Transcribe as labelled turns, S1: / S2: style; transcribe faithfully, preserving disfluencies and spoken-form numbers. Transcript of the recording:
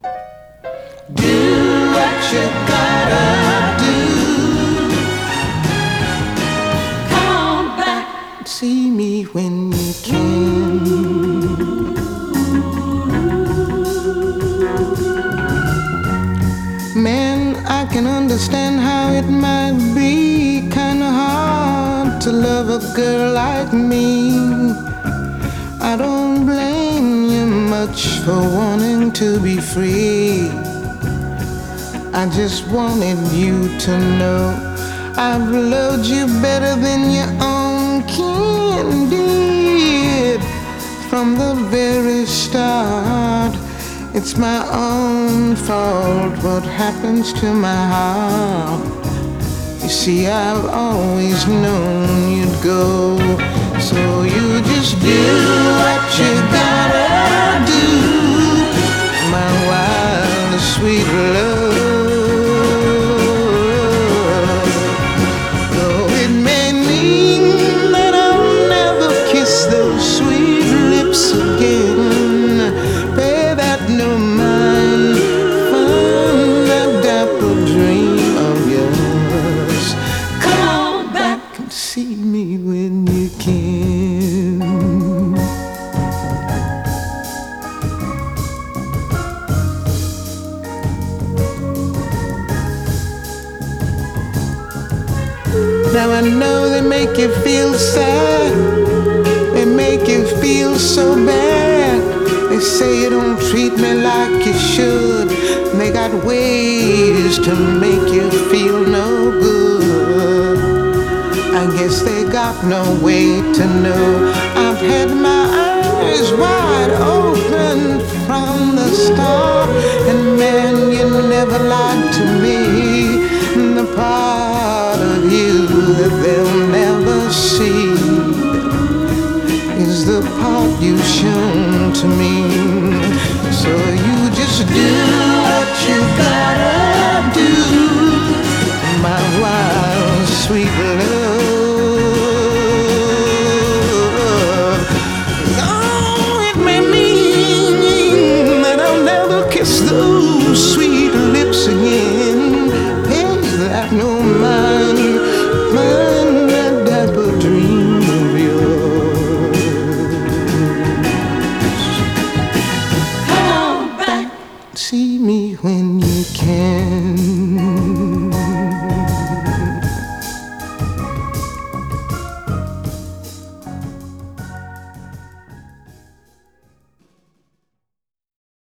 S1: Do what you gotta do. Come on back, see me when you can. Man, I can understand how it might be kinda hard to love a girl like me. I don't blame you much for wanting to be free. I just wanted you to know I've loved you better than your own kin did from the very start. It's my own fault what happens to my heart. You see, I've always known you'd go, so you just do what you gotta do. My wild, sweet love. Though it may mean that I'll never kiss those sweet lips again, pay that no mind, find that dapper dream of yours. Come on back and see me when you can. Now I know they make you feel sad, they make you feel so bad. They say you don't treat me like you should. They got ways to make you feel no good. I guess they got no way to know I've had my eyes wide open from the start. And man, you never lied to me. The part of you that they'll never see is the part you've shown to me. So you just do what you gotta do, my wild, sweet love. Oh, it may mean that I'll never kiss those sweet lips again. Hey, that no mind, mind that dapper dream of yours. See me when you can.